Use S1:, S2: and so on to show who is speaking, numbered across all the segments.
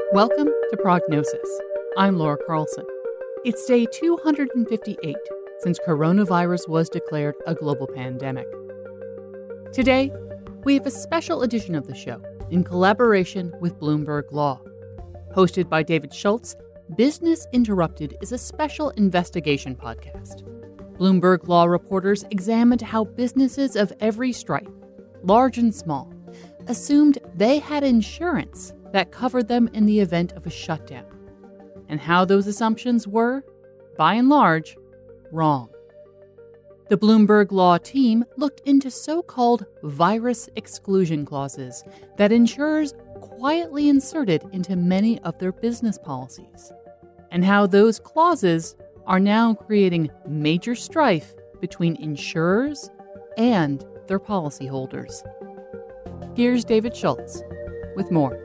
S1: Welcome to Prognosis. I'm Laura Carlson. It's day 258 since coronavirus was declared a global pandemic. Today, we have a special edition of the show in collaboration with Bloomberg Law. Hosted by David Schultz, Business Interrupted is a special investigation podcast. Bloomberg Law reporters examined how businesses of every stripe, large and small, assumed they had insurance that covered them in the event of a shutdown, and how those assumptions were, by and large, wrong. The Bloomberg Law team looked into so-called virus exclusion clauses that insurers quietly inserted into many of their business policies, and how those clauses are now creating major strife between insurers and their policyholders. Here's David Schultz with more.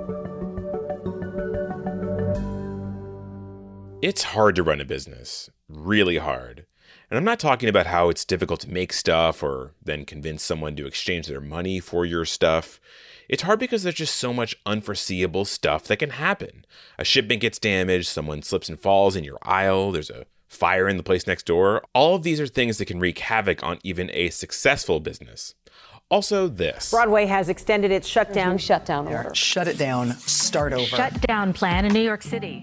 S2: It's hard to run a business, really hard. And I'm not talking about how it's difficult to make stuff or then convince someone to exchange their money for your stuff. It's hard because there's just so much unforeseeable stuff that can happen. A shipment gets damaged, someone slips and falls in your aisle, there's a fire in the place next door. All of these are things that can wreak havoc on even a successful business. Also this.
S3: Broadway has extended its shutdown order.
S4: Shut it down, start over.
S5: Shutdown plan in New York City.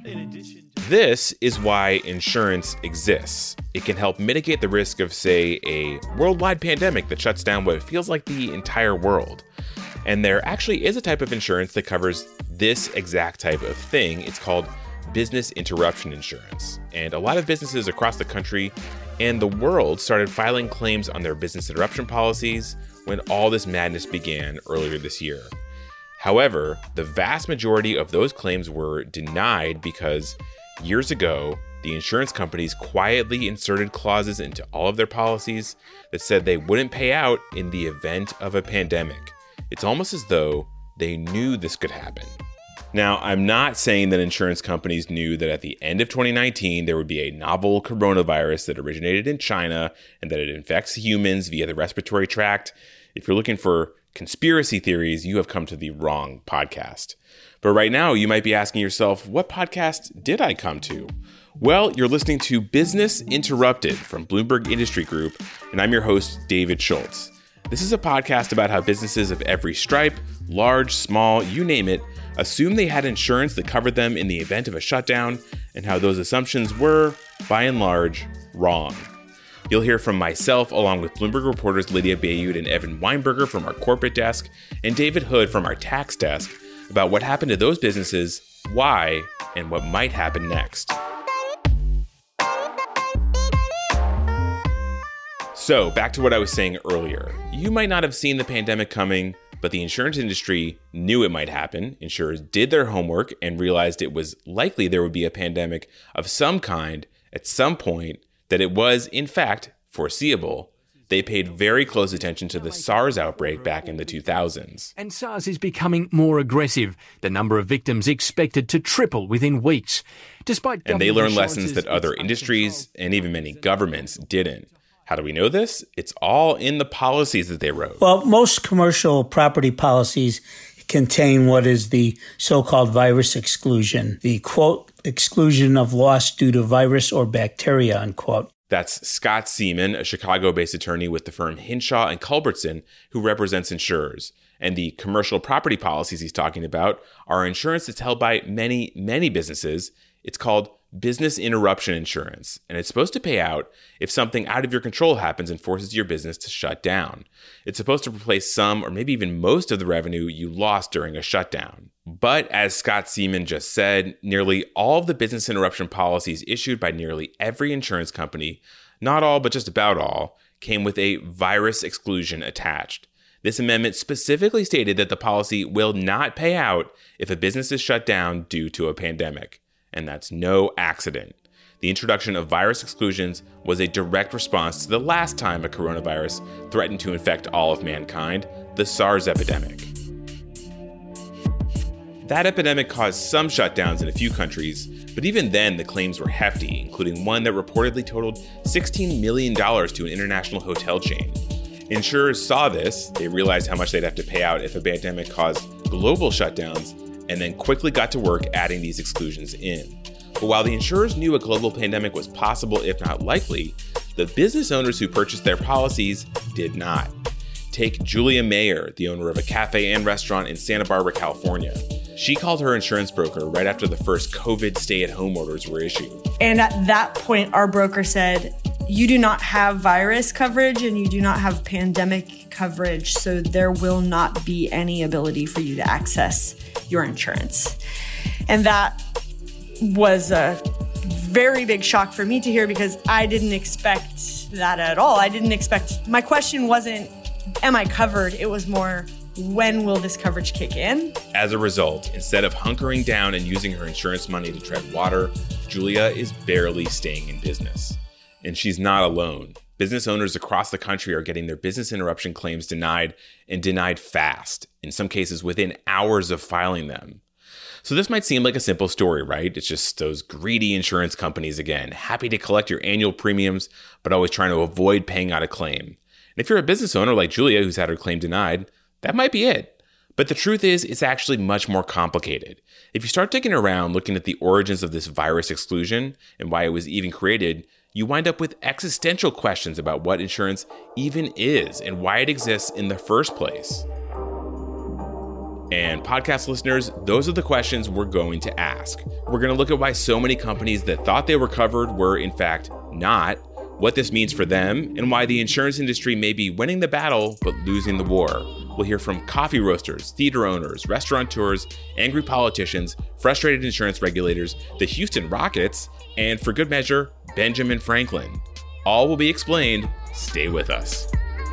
S2: This is why insurance exists. It can help mitigate the risk of, say, a worldwide pandemic that shuts down what feels like the entire world. And there actually is a type of insurance that covers this exact type of thing. It's called business interruption insurance. And a lot of businesses across the country and the world started filing claims on their business interruption policies when all this madness began earlier this year. However, the vast majority of those claims were denied because years ago, the insurance companies quietly inserted clauses into all of their policies that said they wouldn't pay out in the event of a pandemic. It's almost as though they knew this could happen. Now, I'm not saying that insurance companies knew that at the end of 2019, there would be a novel coronavirus that originated in China and that it infects humans via the respiratory tract. If you're looking for conspiracy theories, you have come to the wrong podcast. But right now, you might be asking yourself, what podcast did I come to? Well, you're listening to Business Interrupted from Bloomberg Industry Group, and I'm your host, David Schultz. This is a podcast about how businesses of every stripe, large, small, you name it, assume they had insurance that covered them in the event of a shutdown, and how those assumptions were, by and large, wrong. You'll hear from myself, along with Bloomberg reporters Lydia Bayud and Evan Weinberger from our corporate desk, and David Hood from our tax desk, about what happened to those businesses, why, and what might happen next. So, back to what I was saying earlier. You might not have seen the pandemic coming, but the insurance industry knew it might happen. Insurers did their homework and realized it was likely there would be a pandemic of some kind at some point, that it was, in fact, foreseeable. They paid very close attention to the SARS outbreak back in the 2000s.
S6: And SARS is becoming more aggressive. The number of victims expected to triple within weeks.
S2: And they learned lessons that other industries and even many governments didn't. How do we know this? It's all in the policies that they wrote.
S7: Well, most commercial property policies contain what is the so-called virus exclusion, the, quote, exclusion of loss due to virus or bacteria, unquote.
S2: That's Scott Seaman, a Chicago-based attorney with the firm Hinshaw and Culbertson, who represents insurers. And the commercial property policies he's talking about are insurance that's held by many, many businesses. It's called business interruption insurance, and it's supposed to pay out if something out of your control happens and forces your business to shut down. It's supposed to replace some or maybe even most of the revenue you lost during a shutdown. But as Scott Seaman just said, nearly all of the business interruption policies issued by nearly every insurance company, not all, but just about all, came with a virus exclusion attached. This amendment specifically stated that the policy will not pay out if a business is shut down due to a pandemic. And that's no accident. The introduction of virus exclusions was a direct response to the last time a coronavirus threatened to infect all of mankind, the SARS epidemic. That epidemic caused some shutdowns in a few countries, but even then the claims were hefty, including one that reportedly totaled $16 million to an international hotel chain. Insurers saw this, they realized how much they'd have to pay out if a pandemic caused global shutdowns, and then quickly got to work adding these exclusions in. But while the insurers knew a global pandemic was possible, if not likely, the business owners who purchased their policies did not. Take Julia Mayer, the owner of a cafe and restaurant in Santa Barbara, California. She called her insurance broker right after the first COVID stay-at-home orders were issued.
S8: And at that point, our broker said, you do not have virus coverage and you do not have pandemic coverage, so there will not be any ability for you to access your insurance. And that was a very big shock for me to hear because I didn't expect that at all. My question wasn't, am I covered? It was more, when will this coverage kick in?
S2: As a result, instead of hunkering down and using her insurance money to tread water, Julia is barely staying in business. And she's not alone. Business owners across the country are getting their business interruption claims denied, and denied fast, in some cases within hours of filing them. So this might seem like a simple story, right? It's just those greedy insurance companies again, happy to collect your annual premiums, but always trying to avoid paying out a claim. And if you're a business owner like Julia who's had her claim denied, that might be it. But the truth is, it's actually much more complicated. If you start digging around looking at the origins of this virus exclusion and why it was even created, you wind up with existential questions about what insurance even is and why it exists in the first place. And podcast listeners, those are the questions we're going to ask. We're going to look at why so many companies that thought they were covered were in fact not, what this means for them, and why the insurance industry may be winning the battle but losing the war. We'll hear from coffee roasters, theater owners, restaurateurs, angry politicians, frustrated insurance regulators, the Houston Rockets, and for good measure, Benjamin Franklin. All will be explained. Stay with us.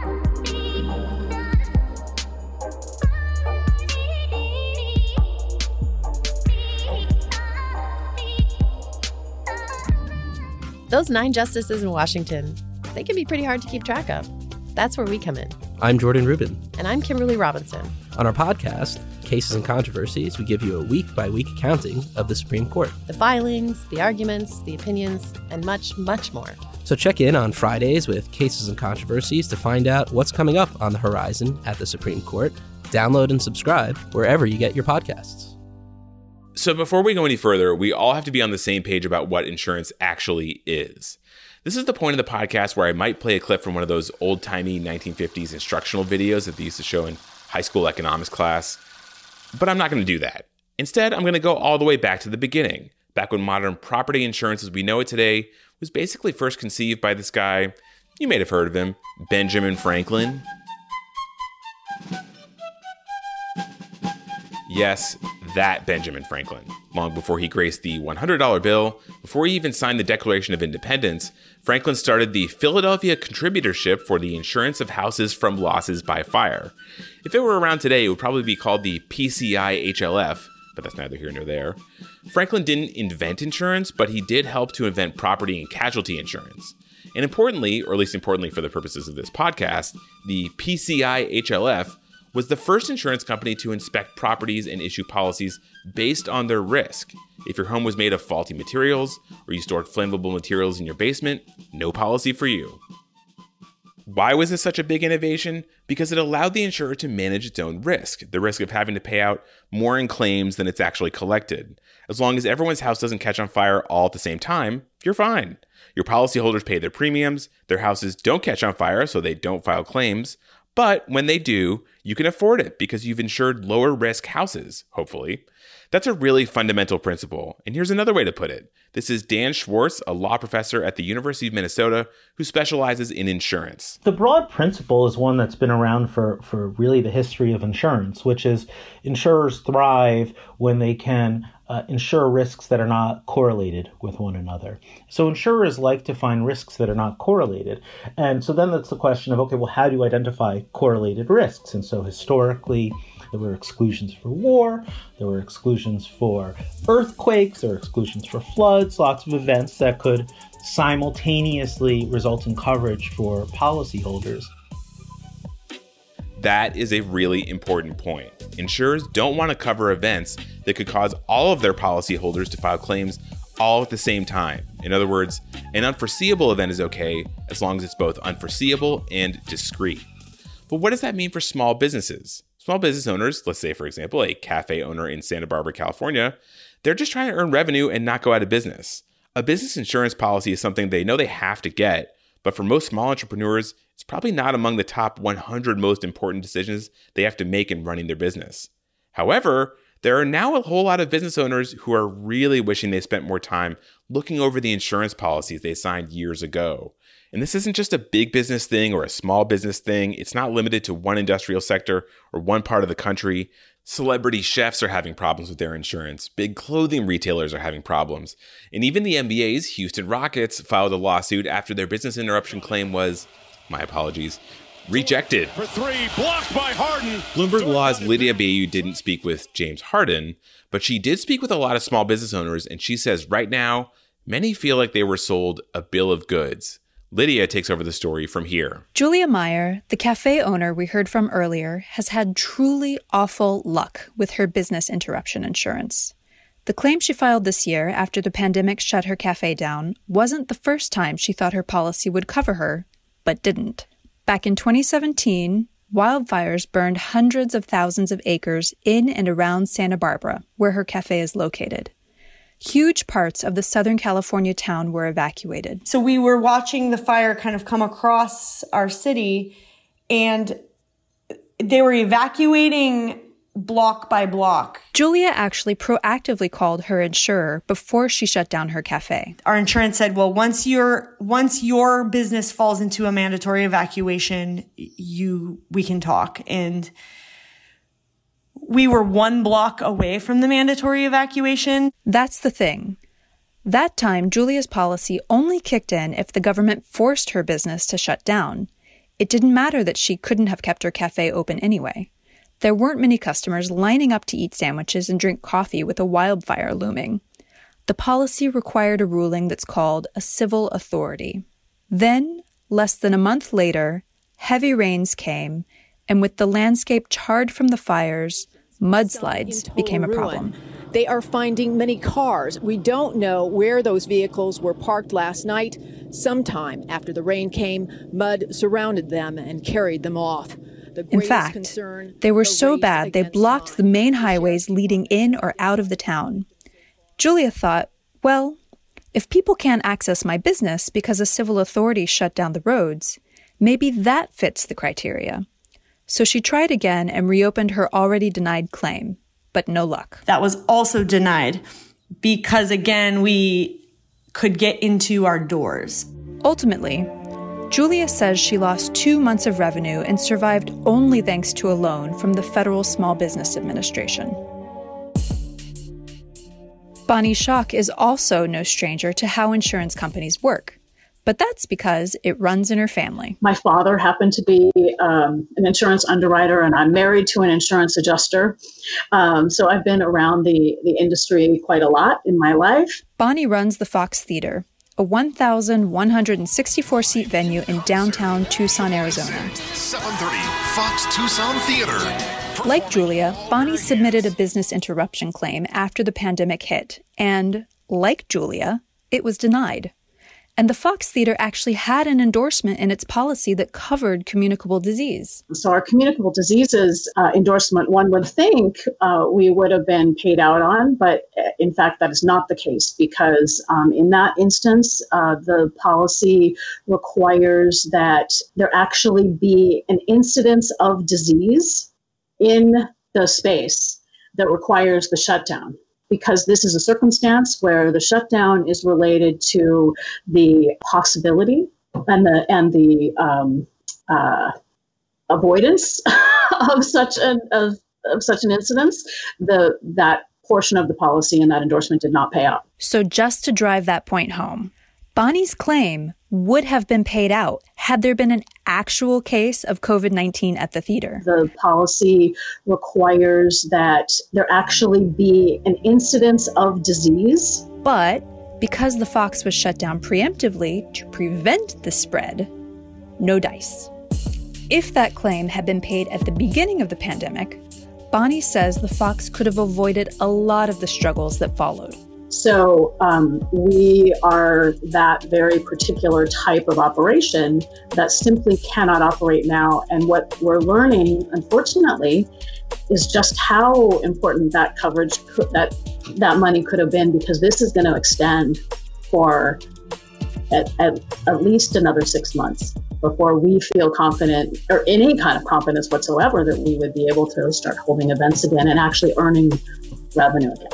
S9: Those 9 justices in Washington, they can be pretty hard to keep track of. That's where we come in.
S10: I'm Jordan Rubin.
S9: And I'm Kimberly Robinson.
S10: On our podcast, Cases and Controversies, we give you a week-by-week accounting of the Supreme Court.
S9: The filings, the arguments, the opinions, and much, much more.
S10: So check in on Fridays with Cases and Controversies to find out what's coming up on the horizon at the Supreme Court. Download and subscribe wherever you get your podcasts.
S2: So before we go any further, we all have to be on the same page about what insurance actually is. This is the point of the podcast where I might play a clip from one of those old-timey 1950s instructional videos that they used to show in high school economics class. But I'm not going to do that. Instead, I'm going to go all the way back to the beginning, back when modern property insurance as we know it today was basically first conceived by this guy, you may have heard of him, Benjamin Franklin. Yes, that Benjamin Franklin. Long before he graced the $100 bill, before he even signed the Declaration of Independence, Franklin started the Philadelphia Contributorship for the Insurance of Houses from Losses by Fire. If it were around today, it would probably be called the PCI-HLF, but that's neither here nor there. Franklin didn't invent insurance, but he did help to invent property and casualty insurance. And importantly, or at least importantly for the purposes of this podcast, the PCI-HLF was the first insurance company to inspect properties and issue policies based on their risk. If your home was made of faulty materials or you stored flammable materials in your basement, no policy for you. Why was this such a big innovation? Because it allowed the insurer to manage its own risk, the risk of having to pay out more in claims than it's actually collected. As long as everyone's house doesn't catch on fire all at the same time, you're fine. Your policyholders pay their premiums, their houses don't catch on fire so they don't file claims, but when they do, you can afford it because you've insured lower risk houses, hopefully. That's a really fundamental principle. And here's another way to put it. This is Dan Schwartz, a law professor at the University of Minnesota who specializes in insurance.
S11: The broad principle is one that's been around for really the history of insurance, which is insurers thrive when they can insure risks that are not correlated with one another. So insurers like to find risks that are not correlated. And so then that's the question of, okay, well, how do you identify correlated risks? And so historically, there were exclusions for war, there were exclusions for earthquakes, there were exclusions for floods, lots of events that could simultaneously result in coverage for policyholders.
S2: That is a really important point. Insurers don't want to cover events that could cause all of their policyholders to file claims all at the same time. In other words, an unforeseeable event is okay as long as it's both unforeseeable and discrete. But what does that mean for small businesses? Small business owners, let's say, for example, a cafe owner in Santa Barbara, California, they're just trying to earn revenue and not go out of business. A business insurance policy is something they know they have to get, but for most small entrepreneurs, it's probably not among the top 100 most important decisions they have to make in running their business. However, there are now a whole lot of business owners who are really wishing they spent more time looking over the insurance policies they signed years ago. And this isn't just a big business thing or a small business thing. It's not limited to one industrial sector or one part of the country. Celebrity chefs are having problems with their insurance. Big clothing retailers are having problems. And even the NBA's Houston Rockets filed a lawsuit after their business interruption claim was, my apologies, rejected.
S12: For three, blocked by Harden.
S2: Bloomberg Law's Lydia Bayou didn't speak with James Harden, but she did speak with a lot of small business owners, and she says right now, many feel like they were sold a bill of goods. Lydia takes over the story from here.
S13: Julia Meyer, the cafe owner we heard from earlier, has had truly awful luck with her business interruption insurance. The claim she filed this year after the pandemic shut her cafe down wasn't the first time she thought her policy would cover her, but didn't. Back in 2017, wildfires burned hundreds of thousands of acres in and around Santa Barbara, where her cafe is located. Huge parts of the Southern California town were evacuated.
S8: So we were watching the fire kind of come across our city, and they were evacuating block by block.
S13: Julia actually proactively called her insurer before she shut down her cafe.
S8: Our insurance said, well, once your business falls into a mandatory evacuation, we can talk. And we were 1 block away from the mandatory evacuation.
S13: That's the thing. That time, Julia's policy only kicked in if the government forced her business to shut down. It didn't matter that she couldn't have kept her cafe open anyway. There weren't many customers lining up to eat sandwiches and drink coffee with a wildfire looming. The policy required a ruling that's called a civil authority. Then, less than a month later, heavy rains came, and with the landscape charred from the fires, mudslides became a problem.
S14: They are finding many cars. We don't know where those vehicles were parked last night. Sometime after the rain came, mud surrounded them and carried them off.
S13: In fact, they were so bad they blocked the main highways leading in or out of the town. Julia thought, well, if people can't access my business because a civil authority shut down the roads, maybe that fits the criteria. So she tried again and reopened her already denied claim, but no luck.
S8: That was also denied because, again, we could get into our doors.
S13: Ultimately, Julia says she lost 2 months of revenue and survived only thanks to a loan from the Federal Small Business Administration. Bonnie Schock is also no stranger to how insurance companies work. But that's because it runs in her family.
S15: My father happened to be an insurance underwriter, and I'm married to an insurance adjuster. So I've been around the industry quite a lot in my life.
S13: Bonnie runs the Fox Theater, a 1,164-seat venue in downtown Tucson, Arizona.
S12: 7:30, Fox Tucson Theater.
S13: Like Julia, Bonnie submitted a business interruption claim after the pandemic hit. And, like Julia, it was denied. And the Fox Theater actually had an endorsement in its policy that covered communicable disease.
S15: So our communicable diseases endorsement, one would think we would have been paid out on, but in fact, that is not the case because in that instance, the policy requires that there actually be an incidence of disease in the space that requires the shutdown. Because this is a circumstance where the shutdown is related to the possibility and the avoidance of such an incidence, that portion of the policy and that endorsement did not pay out.
S13: So just to drive that point home, Bonnie's claim would have been paid out had there been an actual case of COVID-19 at the theater.
S15: The policy requires that there actually be an incidence of disease.
S13: But because the Fox was shut down preemptively to prevent the spread, no dice. If that claim had been paid at the beginning of the pandemic, Bonnie says the Fox could have avoided a lot of the struggles that followed.
S15: So we are that very particular type of operation that simply cannot operate now. And what we're learning, unfortunately, is just how important that coverage, that money could have been, because this is going to extend for at least another 6 months before we feel confident, or any kind of confidence whatsoever, that we would be able to start holding events again and actually earning revenue again.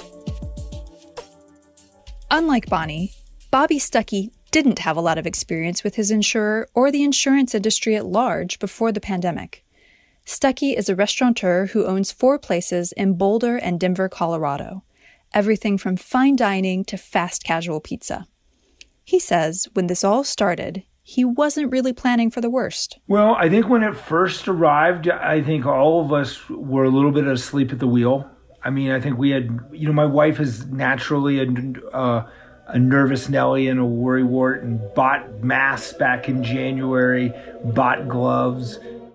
S13: Unlike Bonnie, Bobby Stuckey didn't have a lot of experience with his insurer or the insurance industry at large before the pandemic. Stuckey is a restaurateur who owns 4 places in Boulder and Denver, Colorado, everything from fine dining to fast casual pizza. He says when this all started, he wasn't really planning for the worst.
S16: Well, I think when it first arrived, I think all of us were a little bit asleep at the wheel. I mean, I think we had, my wife is naturally a nervous Nelly and a worrywart, and bought masks back in January, bought gloves.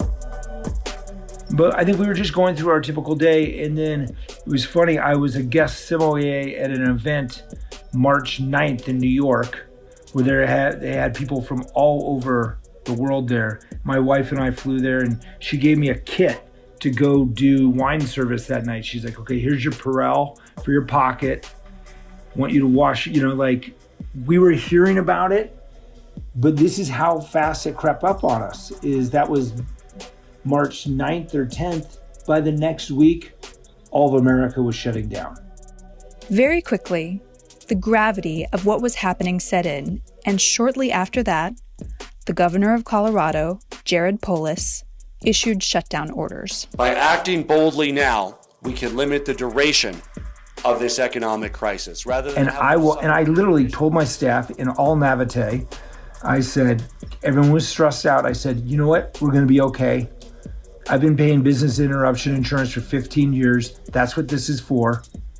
S16: But I think we were just going through our typical day. And then it was funny, I was a guest sommelier at an event March 9th in New York, where they had people from all over the world there. My wife and I flew there, and she gave me a kit to go do wine service that night. She's like, okay, here's your Perel for your pocket. Want you to wash, we were hearing about it, but this is how fast it crept up on us. That was March 9th or 10th. By the next week, all of America was shutting down.
S13: Very quickly, the gravity of what was happening set in, and shortly after that, the governor of Colorado, Jared Polis, issued shutdown orders.
S17: By acting boldly now, we can limit the duration of this economic crisis. Rather than
S16: I literally told my staff in all Navite, I said, everyone was stressed out. I said, you know what? We're going to be okay. I've been paying business interruption insurance for 15 years. That's what this is for.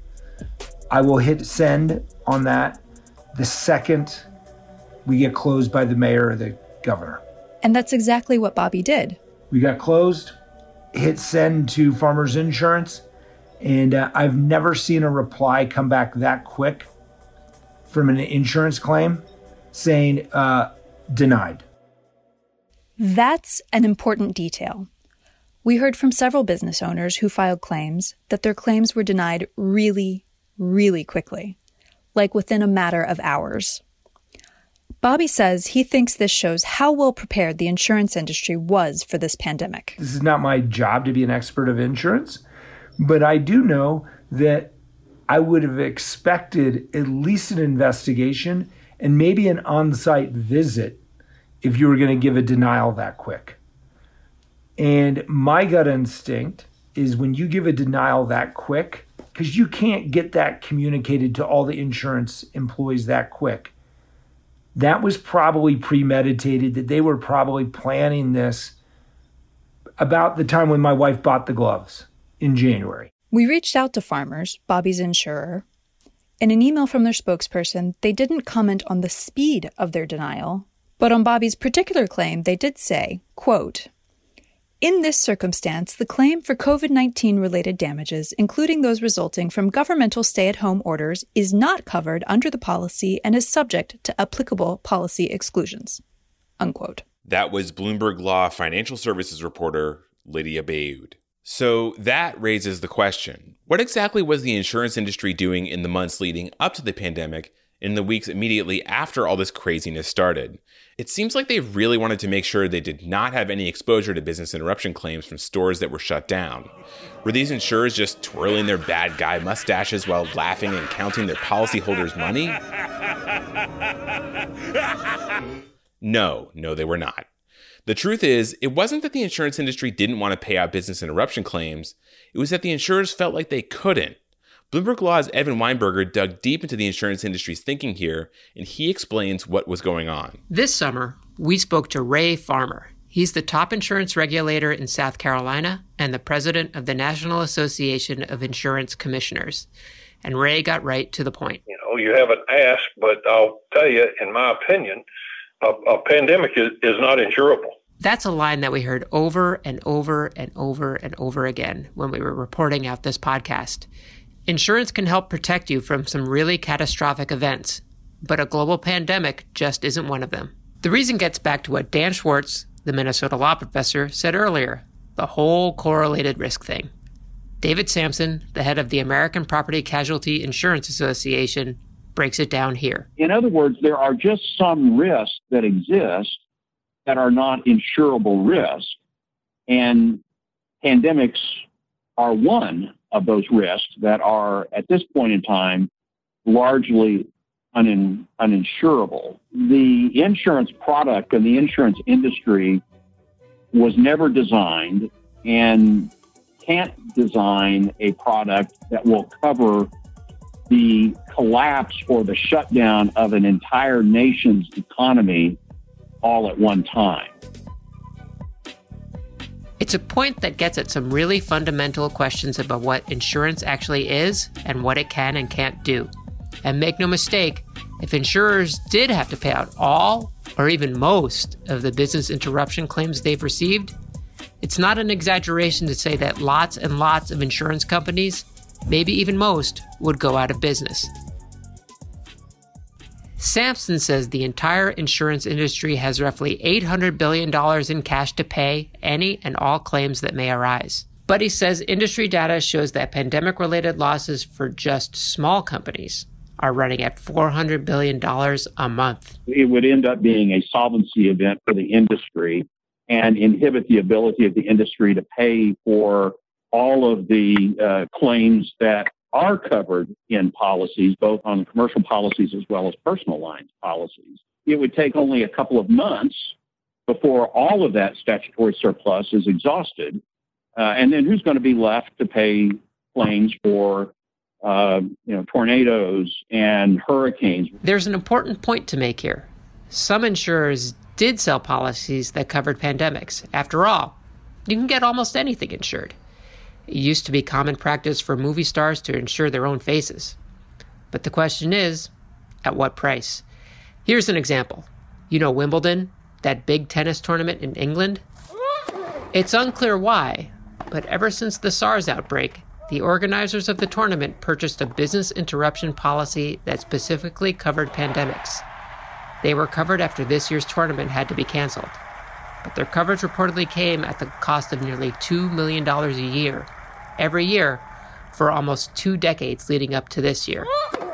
S16: I will hit send on that the second we get closed by the mayor or the governor.
S13: And that's exactly what Bobby did.
S16: We got closed, hit send to Farmers Insurance, and I've never seen a reply come back that quick from an insurance claim saying denied.
S13: That's an important detail. We heard from several business owners who filed claims that their claims were denied really, really quickly, like within a matter of hours. Bobby says he thinks this shows how well prepared the insurance industry was for this pandemic.
S16: This is not my job to be an expert of insurance, but I do know that I would have expected at least an investigation and maybe an on-site visit if you were going to give a denial that quick. And my gut instinct is when you give a denial that quick, because you can't get that communicated to all the insurance employees that quick, that was probably premeditated, that they were probably planning this about the time when my wife bought the gloves in January.
S13: We reached out to Farmers, Bobby's insurer. In an email from their spokesperson, they didn't comment on the speed of their denial, but on Bobby's particular claim, they did say, quote, "In this circumstance, the claim for COVID-19 related damages, including those resulting from governmental stay-at-home orders, is not covered under the policy and is subject to applicable policy exclusions." Unquote.
S2: That was Bloomberg Law financial services reporter Lydia Bayoud. So that raises the question, what exactly was the insurance industry doing in the months leading up to the pandemic, in the weeks immediately after all this craziness started? It seems like they really wanted to make sure they did not have any exposure to business interruption claims from stores that were shut down. Were these insurers just twirling their bad guy mustaches while laughing and counting their policyholders' money? No, they were not. The truth is, it wasn't that the insurance industry didn't want to pay out business interruption claims. It was that the insurers felt like they couldn't. Bloomberg Law's Evan Weinberger dug deep into the insurance industry's thinking here, and he explains what was going on.
S18: This summer, we spoke to Ray Farmer. He's the top insurance regulator in South Carolina and the president of the National Association of Insurance Commissioners. And Ray got right to the point.
S19: You haven't asked, but I'll tell you, in my opinion, a pandemic is not insurable.
S18: That's a line that we heard over and over and over and over again when we were reporting out this podcast. Insurance can help protect you from some really catastrophic events, but a global pandemic just isn't one of them. The reason gets back to what Dan Schwartz, the Minnesota law professor, said earlier, the whole correlated risk thing. David Sampson, the head of the American Property Casualty Insurance Association, breaks it down here.
S20: In other words, there are just some risks that exist that are not insurable risks, and pandemics are one of those risks that are, at this point in time, largely uninsurable. The insurance product and the insurance industry was never designed and can't design a product that will cover the collapse or the shutdown of an entire nation's economy all at one time.
S18: It's a point that gets at some really fundamental questions about what insurance actually is and what it can and can't do. And make no mistake, if insurers did have to pay out all or even most of the business interruption claims they've received, it's not an exaggeration to say that lots and lots of insurance companies, maybe even most, would go out of business. Sampson says the entire insurance industry has roughly $800 billion in cash to pay any and all claims that may arise. But he says industry data shows that pandemic-related losses for just small companies are running at $400 billion a month.
S20: It would end up being a solvency event for the industry and inhibit the ability of the industry to pay for all of the claims that are covered in policies, both on commercial policies as well as personal lines policies. It would take only a couple of months before all of that statutory surplus is exhausted. And then who's going to be left to pay claims for tornadoes and hurricanes?
S18: There's an important point to make here. Some insurers did sell policies that covered pandemics. After all, you can get almost anything insured. It used to be common practice for movie stars to insure their own faces. But the question is, at what price? Here's an example. You know Wimbledon, that big tennis tournament in England? It's unclear why, but ever since the SARS outbreak, the organizers of the tournament purchased a business interruption policy that specifically covered pandemics. They were covered after this year's tournament had to be canceled. But their coverage reportedly came at the cost of nearly $2 million a year, every year, for almost 2 decades leading up to this year.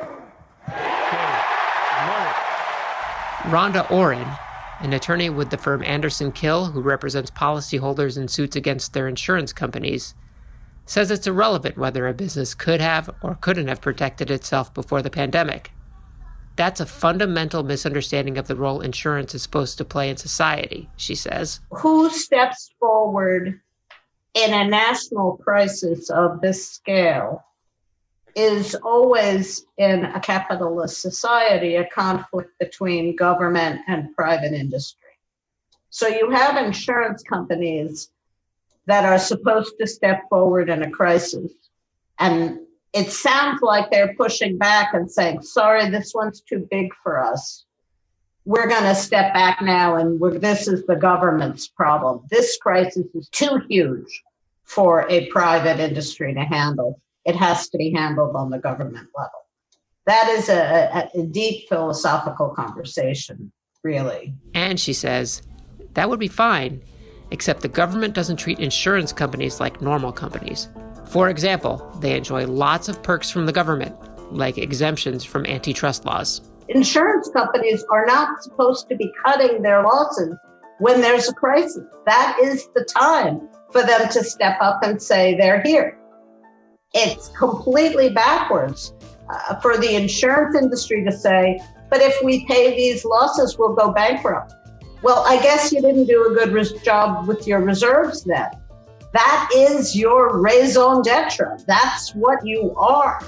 S18: Rhonda Oren, an attorney with the firm Anderson Kill, who represents policyholders in suits against their insurance companies, says it's irrelevant whether a business could have or couldn't have protected itself before the pandemic. That's a fundamental misunderstanding of the role insurance is supposed to play in society, she says.
S21: Who steps forward in a national crisis of this scale is always, in a capitalist society, a conflict between government and private industry. So you have insurance companies that are supposed to step forward in a crisis, and it sounds like they're pushing back and saying, sorry, this one's too big for us. We're going to step back now, and this is the government's problem. This crisis is too huge for a private industry to handle. It has to be handled on the government level. That is a deep philosophical conversation, really.
S18: And she says, that would be fine, except the government doesn't treat insurance companies like normal companies. For example, they enjoy lots of perks from the government, like exemptions from antitrust laws.
S21: Insurance companies are not supposed to be cutting their losses when there's a crisis. That is the time for them to step up and say they're here. It's completely backwards for the insurance industry to say, but if we pay these losses, we'll go bankrupt. Well, I guess you didn't do a good job with your reserves then. That is your raison d'etre. That's what you are.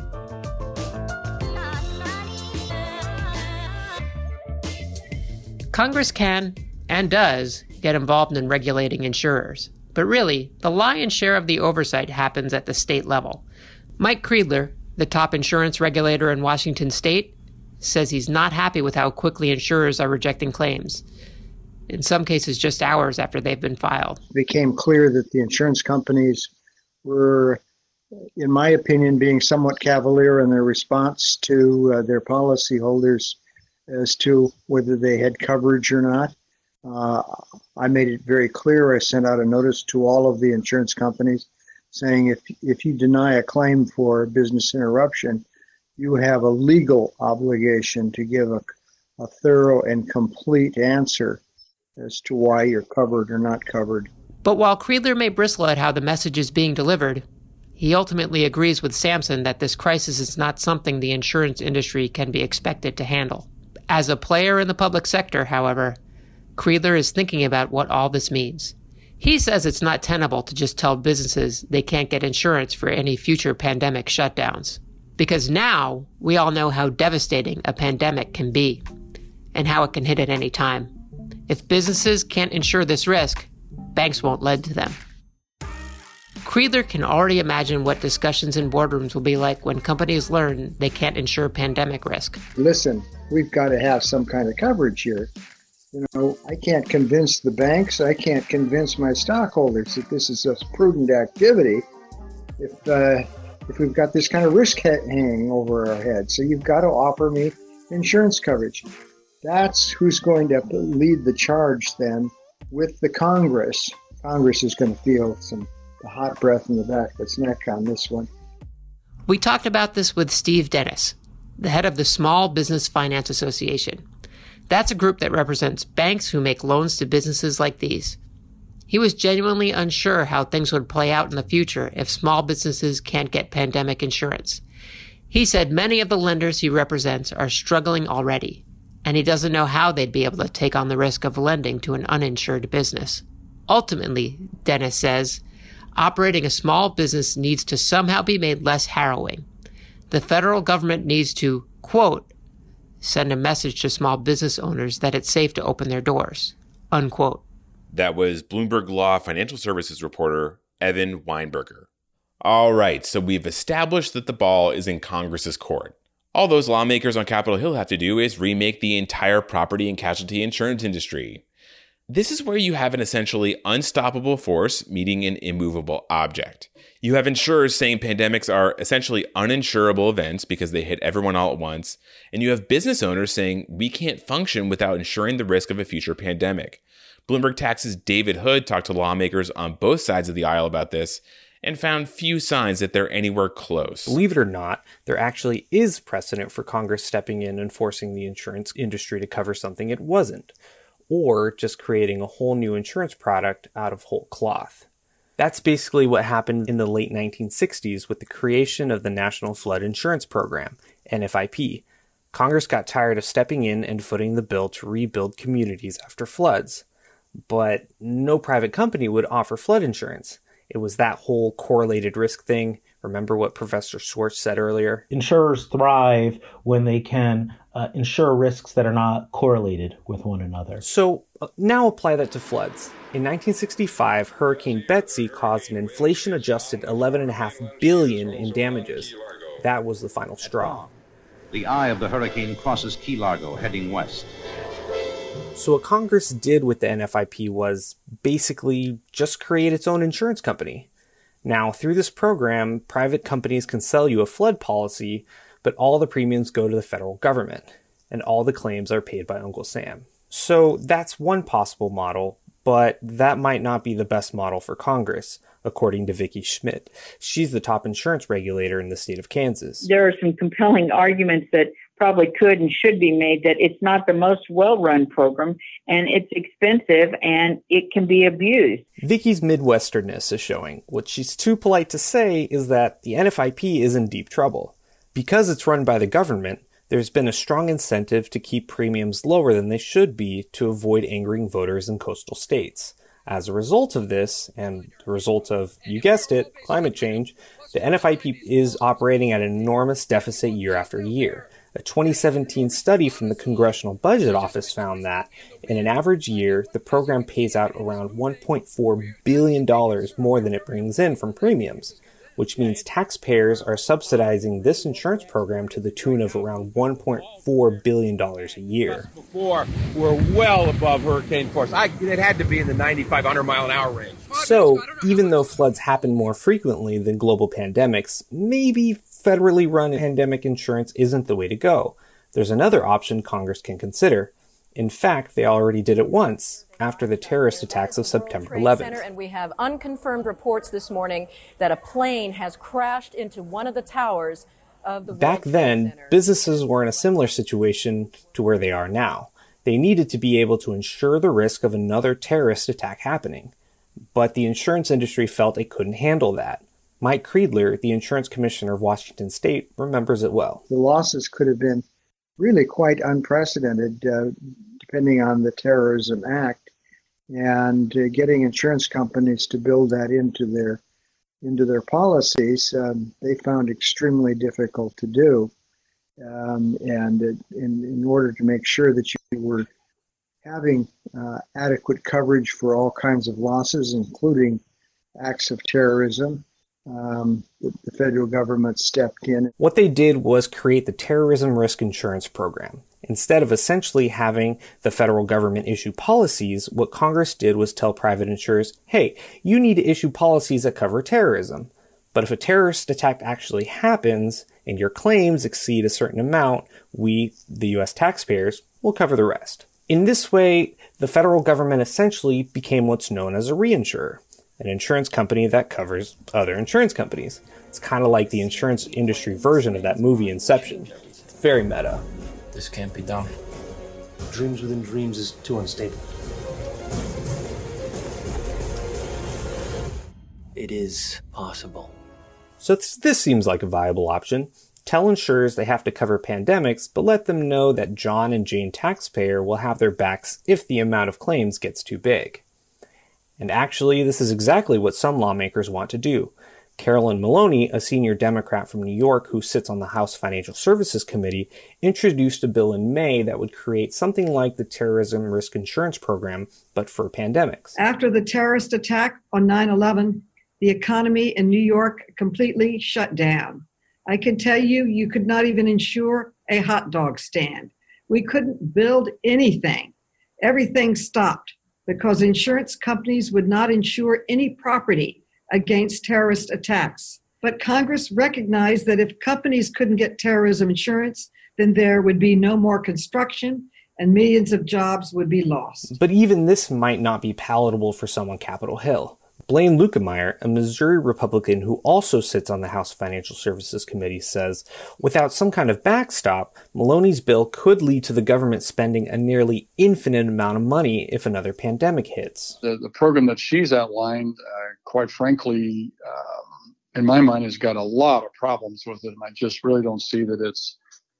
S18: Congress can, and does, get involved in regulating insurers. But really, the lion's share of the oversight happens at the state level. Mike Kreidler, the top insurance regulator in Washington state, says he's not happy with how quickly insurers are rejecting claims, in some cases just hours after they've been filed.
S22: It became clear that the insurance companies were
S1: in my opinion, being somewhat cavalier in their response to their policyholders as to whether they had coverage or not. I made it very clear. I sent out a notice to all of the insurance companies saying if you deny a claim for business interruption, you have a legal obligation to give a thorough and complete answer as to why you're covered or not covered.
S18: But while Kreidler may bristle at how the message is being delivered, he ultimately agrees with Sampson that this crisis is not something the insurance industry can be expected to handle. As a player in the public sector, however, Kreidler is thinking about what all this means. He says it's not tenable to just tell businesses they can't get insurance for any future pandemic shutdowns. Because now we all know how devastating a pandemic can be and how it can hit at any time. If businesses can't insure this risk, banks won't lend to them. Kreidler can already imagine what discussions in boardrooms will be like when companies learn they can't insure pandemic risk.
S1: Listen, we've got to have some kind of coverage here. You know, I can't convince the banks, I can't convince my stockholders that this is a prudent activity if we've got this kind of risk hanging over our head. So you've got to offer me insurance coverage. That's who's going to lead the charge then with the Congress. Congress is going to feel the hot breath in the back of its neck on this one.
S18: We talked about this with Steve Dennis, the head of the Small Business Finance Association. That's a group that represents banks who make loans to businesses like these. He was genuinely unsure how things would play out in the future if small businesses can't get pandemic insurance. He said many of the lenders he represents are struggling already, and he doesn't know how they'd be able to take on the risk of lending to an uninsured business. Ultimately, Dennis says, operating a small business needs to somehow be made less harrowing. The federal government needs to, quote, send a message to small business owners that it's safe to open their doors, unquote.
S2: That was Bloomberg Law financial services reporter Evan Weinberger. All right, so we've established that the ball is in Congress's court. All those lawmakers on Capitol Hill have to do is remake the entire property and casualty insurance industry. This is where you have an essentially unstoppable force meeting an immovable object. You have insurers saying pandemics are essentially uninsurable events because they hit everyone all at once, and you have business owners saying we can't function without insuring the risk of a future pandemic. Bloomberg Tax's David Hood talked to lawmakers on both sides of the aisle about this and found few signs that they're anywhere close.
S22: Believe it or not, there actually is precedent for Congress stepping in and forcing the insurance industry to cover something it wasn't, or just creating a whole new insurance product out of whole cloth. That's basically what happened in the late 1960s with the creation of the National Flood Insurance Program, NFIP. Congress got tired of stepping in and footing the bill to rebuild communities after floods. But no private company would offer flood insurance. It was that whole correlated risk thing. Remember what Professor Schwartz said earlier?
S11: Insurers thrive when they can insure risks that are not correlated with one another.
S22: So now apply that to floods. In 1965, Hurricane Betsy caused an inflation-adjusted $11.5 billion in damages. That was the final straw.
S23: The eye of the hurricane crosses Key Largo, heading west.
S22: So what Congress did with the NFIP was basically just create its own insurance company. Now, through this program, private companies can sell you a flood policy, but all the premiums go to the federal government, and all the claims are paid by Uncle Sam. So that's one possible model, but that might not be the best model for Congress, according to Vicki Schmidt. She's the top insurance regulator in the state of Kansas.
S24: There are some compelling arguments that probably could and should be made that it's not the most well-run program, and it's expensive, and it can be abused.
S22: Vicki's Midwesternness is showing. What she's too polite to say is that the NFIP is in deep trouble. Because it's run by the government, there's been a strong incentive to keep premiums lower than they should be to avoid angering voters in coastal states. As a result of this, and the result of, you guessed it, climate change, the NFIP is operating at an enormous deficit year after year. A 2017 study from the Congressional Budget Office found that, in an average year, the program pays out around $1.4 billion more than it brings in from premiums, which means taxpayers are subsidizing this insurance program to the tune of around $1.4 billion a year.
S3: Before, we're well above hurricane force. It had to be in the 95, 100 mile an hour range.
S22: So, even though floods happen more frequently than global pandemics, maybe federally run pandemic insurance isn't the way to go. There's another option Congress can consider. In fact, they already did it once, after the terrorist attacks of September 11th.
S4: And we have unconfirmed reports this morning that a plane has crashed into one of the towers of the
S22: Back then, businesses were in a similar situation to where they are now. They needed to be able to insure the risk of another terrorist attack happening. But the insurance industry felt it couldn't handle that. Mike Creedler, the insurance commissioner of Washington State, remembers it well.
S1: The losses could have been really quite unprecedented, depending on the Terrorism Act, and getting insurance companies to build that into their policies, they found extremely difficult to do. And in order to make sure that you were having adequate coverage for all kinds of losses, including acts of terrorism, the federal government stepped in.
S22: What they did was create the Terrorism Risk Insurance Program. Instead of essentially having the federal government issue policies, what Congress did was tell private insurers, hey, you need to issue policies that cover terrorism. But if a terrorist attack actually happens and your claims exceed a certain amount, we, the U.S. taxpayers, will cover the rest. In this way, the federal government essentially became what's known as a reinsurer, an insurance company that covers other insurance companies. It's kind of like the insurance industry version of that movie Inception. It's very meta.
S5: This can't be done. Dreams within dreams is too unstable. It is possible.
S22: So this seems like a viable option. Tell insurers they have to cover pandemics, but let them know that John and Jane taxpayer will have their backs if the amount of claims gets too big. And actually, this is exactly what some lawmakers want to do. Carolyn Maloney, a senior Democrat from New York who sits on the House Financial Services Committee, introduced a bill in May that would create something like the Terrorism Risk Insurance Program, but for pandemics.
S6: After the terrorist attack on 9/11, the economy in New York completely shut down. I can tell you, you could not even insure a hot dog stand. We couldn't build anything. Everything stopped because insurance companies would not insure any property against terrorist attacks. But Congress recognized that if companies couldn't get terrorism insurance, then there would be no more construction and millions of jobs would be lost.
S22: But even this might not be palatable for some on Capitol Hill. Blaine Luetkemeyer, a Missouri Republican who also sits on the House Financial Services Committee, says, without some kind of backstop, Maloney's bill could lead to the government spending a nearly infinite amount of money if another pandemic hits.
S25: The program that she's outlined, quite frankly, in my mind, has got a lot of problems with it, and I just really don't see that it's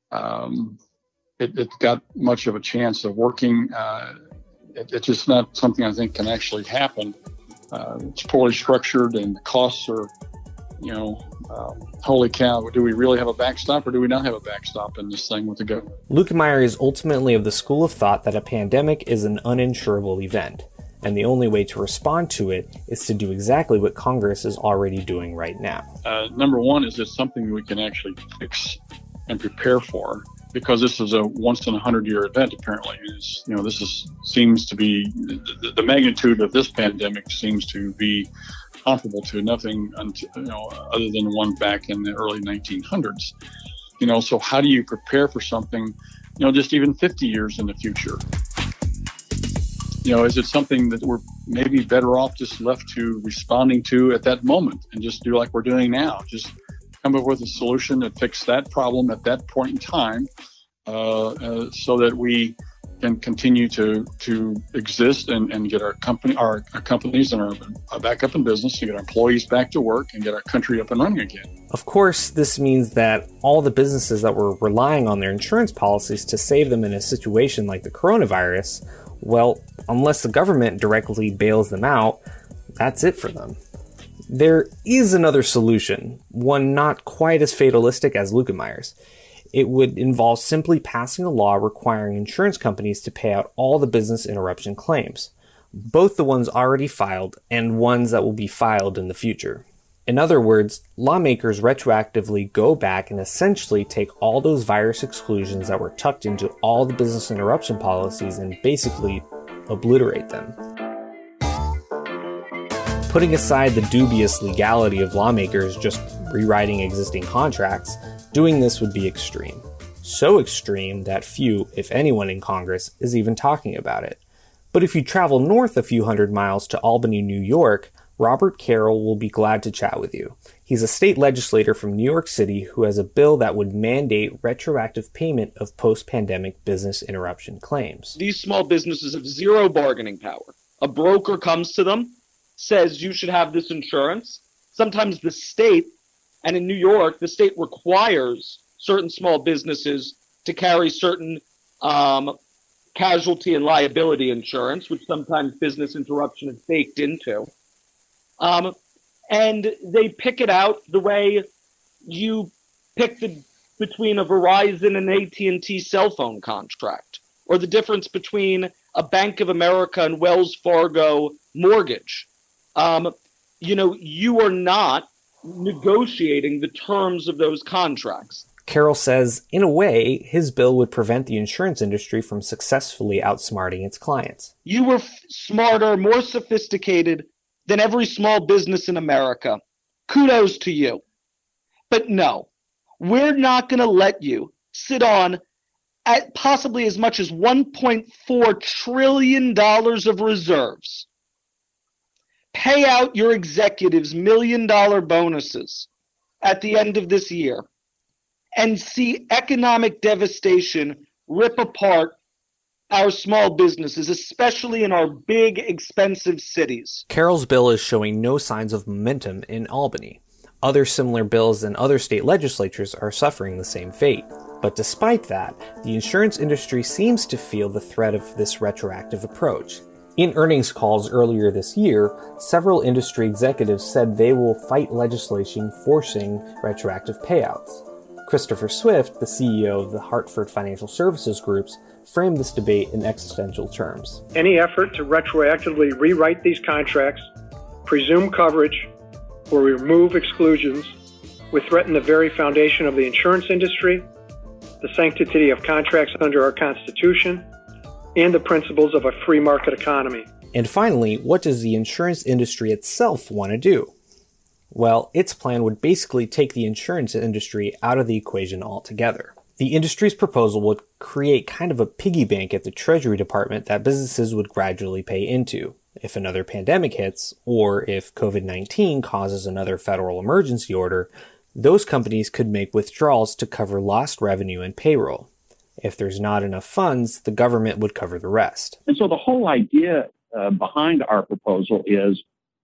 S25: got much of a chance of working. It's just not something I think can actually happen. It's poorly structured and the costs are, holy cow, do we really have a backstop or do we not have a backstop in this thing with the government?
S22: Luetkemeyer is ultimately of the school of thought that a pandemic is an uninsurable event, and the only way to respond to it is to do exactly what Congress is already doing right now.
S25: Number one, is it something we can actually fix and prepare for? Because this is a once in 100-year event, apparently. Seems to be the magnitude of this pandemic seems to be comparable to nothing other than one back in the early 1900s. So how do you prepare for something, just even 50 years in the future? Is it something that we're maybe better off just left to responding to at that moment and just do like we're doing now? Just come up with a solution that fixes that problem at that point in time, so that we can continue to exist and get our companies and our back up in business, and get our employees back to work, and get our country up and running again.
S22: Of course, this means that all the businesses that were relying on their insurance policies to save them in a situation like the coronavirus, well, unless the government directly bails them out, that's it for them. There is another solution, one not quite as fatalistic as Luetkemeier's. It would involve simply passing a law requiring insurance companies to pay out all the business interruption claims, both the ones already filed and ones that will be filed in the future. In other words, lawmakers retroactively go back and essentially take all those virus exclusions that were tucked into all the business interruption policies and basically obliterate them. Putting aside the dubious legality of lawmakers just rewriting existing contracts, doing this would be extreme. So extreme that few, if anyone in Congress, is even talking about it. But if you travel north a few hundred miles to Albany, New York, Robert Carroll will be glad to chat with you. He's a state legislator from New York City who has a bill that would mandate retroactive payment of post-pandemic business interruption claims.
S7: These small businesses have zero bargaining power. A broker comes to them, says you should have this insurance. Sometimes the state, and in New York, the state requires certain small businesses to carry certain casualty and liability insurance, which sometimes business interruption is baked into. And they pick it out the way you pick between a Verizon and AT&T cell phone contract, or the difference between a Bank of America and Wells Fargo mortgage. You are not negotiating the terms of those contracts.
S22: Carroll says, in a way, his bill would prevent the insurance industry from successfully outsmarting its clients.
S7: You were smarter, more sophisticated than every small business in America. Kudos to you. But no, we're not going to let you sit on at possibly as much as $1.4 trillion of reserves, pay out your executives $1 million bonuses at the end of this year, and see economic devastation rip apart our small businesses, especially in our big, expensive cities.
S22: Carroll's bill is showing no signs of momentum in Albany. Other similar bills in other state legislatures are suffering the same fate. But despite that, the insurance industry seems to feel the threat of this retroactive approach. In earnings calls earlier this year, several industry executives said they will fight legislation forcing retroactive payouts. Christopher Swift, the CEO of the Hartford Financial Services Groups, framed this debate in existential terms.
S8: Any effort to retroactively rewrite these contracts, presume coverage, or remove exclusions would threaten the very foundation of the insurance industry, the sanctity of contracts under our Constitution, and the principles of a free market economy.
S22: And finally, what does the insurance industry itself want to do? Well, its plan would basically take the insurance industry out of the equation altogether. The industry's proposal would create kind of a piggy bank at the Treasury Department that businesses would gradually pay into. If another pandemic hits, or if COVID-19 causes another federal emergency order, those companies could make withdrawals to cover lost revenue and payroll. If there's not enough funds, the government would cover the rest.
S20: And so the whole idea behind our proposal is,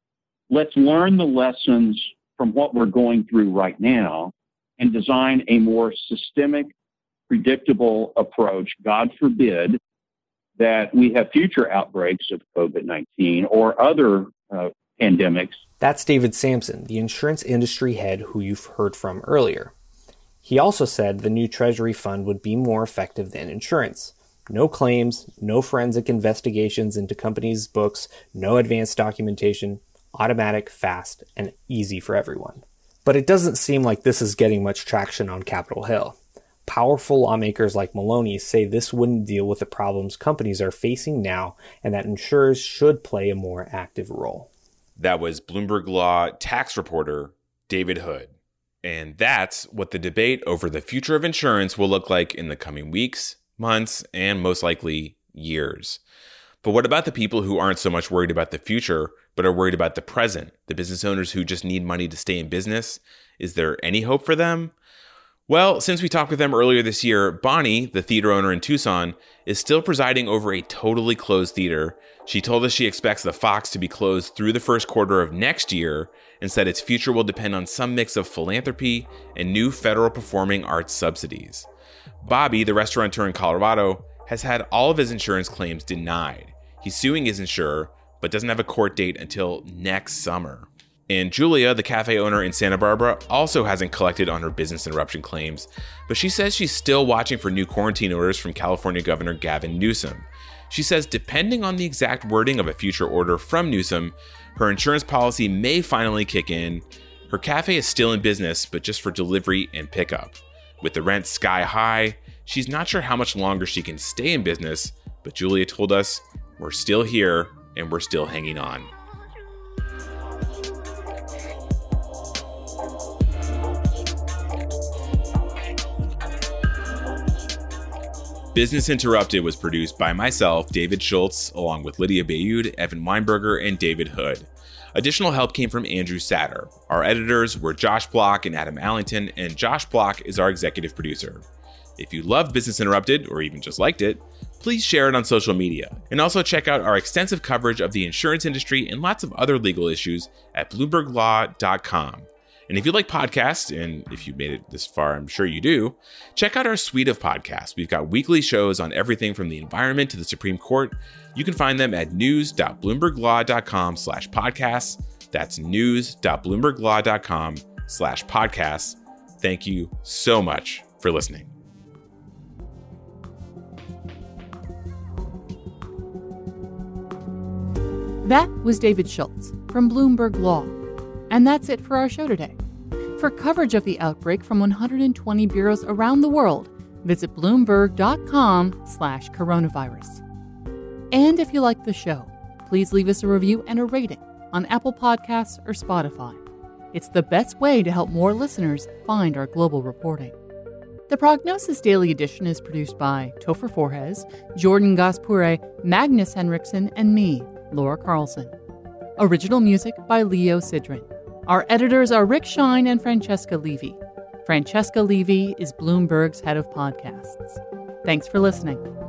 S20: let's learn the lessons from what we're going through right now and design a more systemic, predictable approach. God forbid that we have future outbreaks of COVID-19 or other pandemics.
S22: That's David Sampson, the insurance industry head who you've heard from earlier. He also said the new Treasury fund would be more effective than insurance. No claims, no forensic investigations into companies' books, no advanced documentation, automatic, fast, and easy for everyone. But it doesn't seem like this is getting much traction on Capitol Hill. Powerful lawmakers like Maloney say this wouldn't deal with the problems companies are facing now and that insurers should play a more active role.
S2: That was Bloomberg Law tax reporter David Hood. And that's what the debate over the future of insurance will look like in the coming weeks, months, and most likely years. But what about the people who aren't so much worried about the future, but are worried about the present? The business owners who just need money to stay in business? Is there any hope for them? Well, since we talked with them earlier this year, Bonnie, the theater owner in Tucson, is still presiding over a totally closed theater. She told us she expects the Fox to be closed through the first quarter of next year and said its future will depend on some mix of philanthropy and new federal performing arts subsidies. Bobby, the restaurateur in Colorado, has had all of his insurance claims denied. He's suing his insurer, but doesn't have a court date until next summer. And Julia, the cafe owner in Santa Barbara, also hasn't collected on her business interruption claims, but she says she's still watching for new quarantine orders from California Governor Gavin Newsom. She says depending on the exact wording of a future order from Newsom, her insurance policy may finally kick in. Her cafe is still in business, but just for delivery and pickup. With the rent sky high, she's not sure how much longer she can stay in business, but Julia told us, we're still here and we're still hanging on. Business Interrupted was produced by myself, David Schultz, along with Lydia Bayud, Evan Weinberger, and David Hood. Additional help came from Andrew Satter. Our editors were Josh Block and Adam Allington, and Josh Block is our executive producer. If you loved Business Interrupted, or even just liked it, please share it on social media. And also check out our extensive coverage of the insurance industry and lots of other legal issues at BloombergLaw.com. And if you like podcasts, and if you made it this far, I'm sure you do, check out our suite of podcasts. We've got weekly shows on everything from the environment to the Supreme Court. You can find them at news.bloomberglaw.com/podcasts. That's news.bloomberglaw.com/podcasts. Thank you so much for listening.
S9: That was David Schultz from Bloomberg Law. And that's it for our show today. For coverage of the outbreak from 120 bureaus around the world, visit Bloomberg.com/coronavirus. And if you like the show, please leave us a review and a rating on Apple Podcasts or Spotify. It's the best way to help more listeners find our global reporting. The Prognosis Daily Edition is produced by Topher Forhes, Jordan Gaspure, Magnus Henriksen, and me, Laura Carlson. Original music by Leo Sidran. Our editors are Rick Shine and Francesca Levy. Francesca Levy is Bloomberg's head of podcasts. Thanks for listening.